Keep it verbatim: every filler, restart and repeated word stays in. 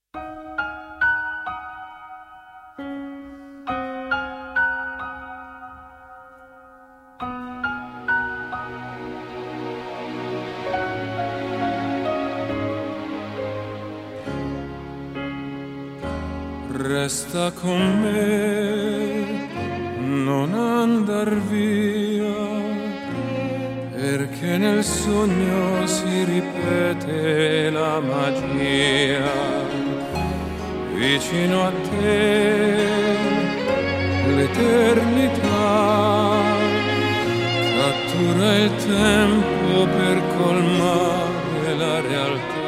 Resta con me, non andar via, perché nel sogno si ripete la magia. Vicino a te l'eternità cattura il tempo per colmare la realtà.